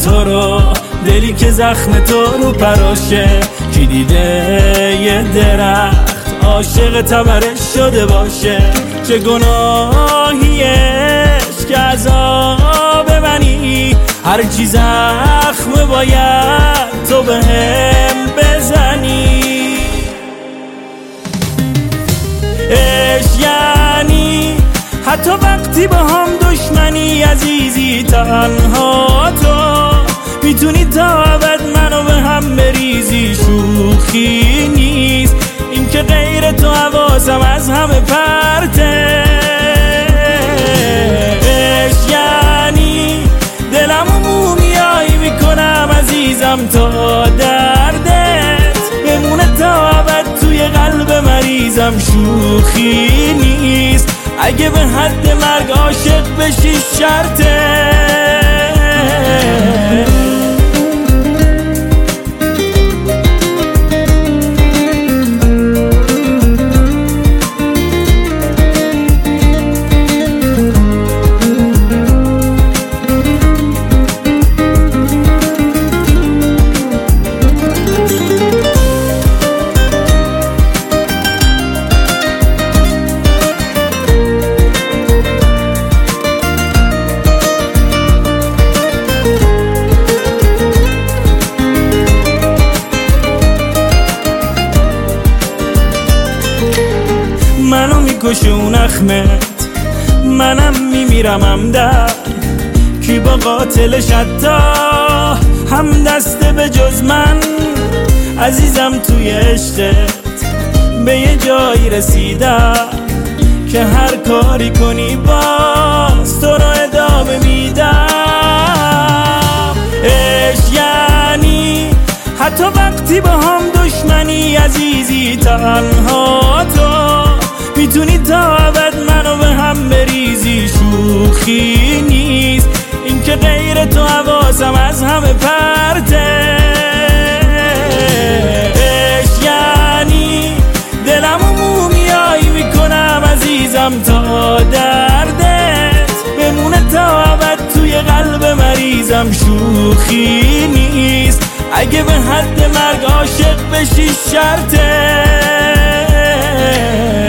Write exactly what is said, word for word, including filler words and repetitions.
تو رو، دلی که زخم تو رو پراشه. کی دیده یه درخت عاشق تبرش شده باشه؟ چه گناهیش که عذاب منی، هر چی زخم باید تو بهم بزنی. عشق یعنی حتی وقتی با هم دشمنی، عزیزی تنها تو میتونی تا ابد منو به هم بریزی. شوخی نیست این که غیر تو حواسم از همه پرته. عشق یعنی دلمو مومیایی میکنم عزیزم تا دردت بمونه تا ابد توی قلب مریضم. شوخی نیست اگه به حد مرگ عاشق بشی شرطه. منو میکشه اون اخمت، منم میمیرم همدم. کی با قاتلش حتی هم دسته به جز من؟ عزیزم توی عشقت به یه جایی رسیدم که هر کاری کنی باز تو رو ادامه میدم. عشق یعنی حتی وقتی با هم دشمنی، عزیزی تنها تو میتونی تا ابد منو به هم بریزی. شوخی نیست این که غیر تو حواسم از همه پرته. عشق یعنی دلمو مومیایی میکنم عزیزم تا دردت بمونه تا ابد توی قلب مریضم. شوخی نیست اگه به حد مرگ عاشق بشی شرطه.